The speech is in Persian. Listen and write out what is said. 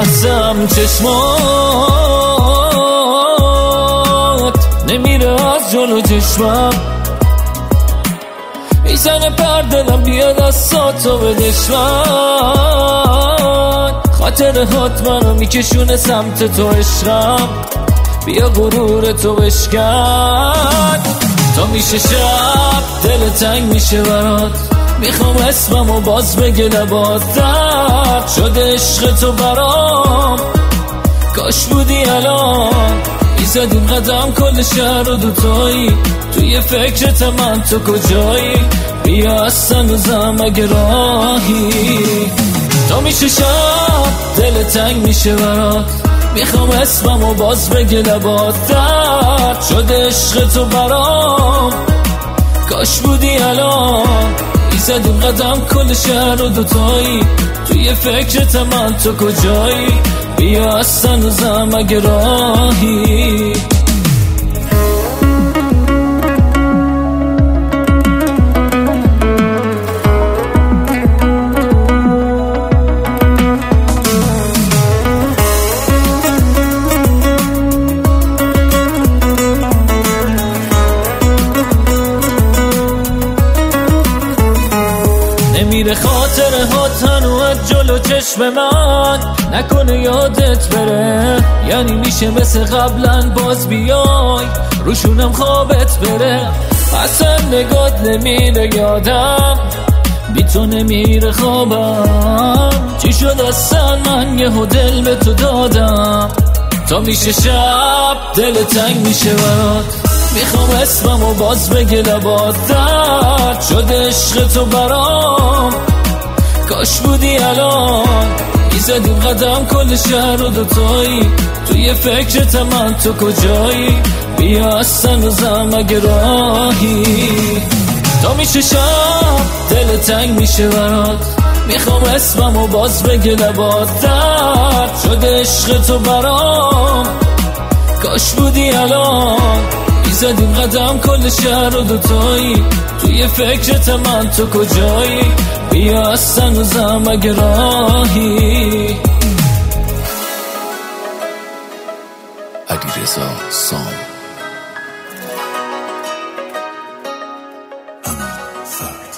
لحظم چشمات نمیره از جلو چشمم، میزنه پر دلم بیاد از ساتو بدشمن. خاطرهات منو میکشونه سمت تو عشقم، بیا غرور تو بشکن. تا میشه شب دل تنگ میشه برات، میخوام اسممو باز بگه لبات. درد شده عشق تو برام، کاش بودی الان. میزدیم قدم کل شهر رو دوتایی، توی فکرت من تو کجایی؟ بیا هنوزم اگه راهی. تا میشه شب دل تنگ میشه برات، میخوام اسممو باز بگه لبات. درد شده عشق تو برام، کاش بودی الان. میزدیم قدم کل شهر رو دوتایی، توی فکرت من تو کجایی؟ بیا هنوزم اگه راهی. نمیره خاطرهات هنو از جلو چشم من، نکنه یادت بره. یعنی میشه مثل قبلا باز بیای روشونم خوابت بره. اصلا نگات نمیره یادم، بی تو نمیره خوابم. چی شد اصلا من یهو دل به تو دادم؟ تا میشه شب دل تنگ میشه برات، میخوام اسممو باز بگه لبات. درد شده عشق تو برام، کاش بودی الان. میزدیم قدم کل شهر رو دوتایی، توی فکرت من تو کجایی؟ بیا هنوزم اگه راهی. تا میشه شب دل تنگ میشه برات، میخوام اسممو باز بگه لبات. درد شده عشق تو برام، کاش بودی الان. میزدیم قدم کل شهر رو دوتایی، توی فکرت من تو کجایی؟ بیا هنوزم اگه راهی. علیرضا سام امین فرد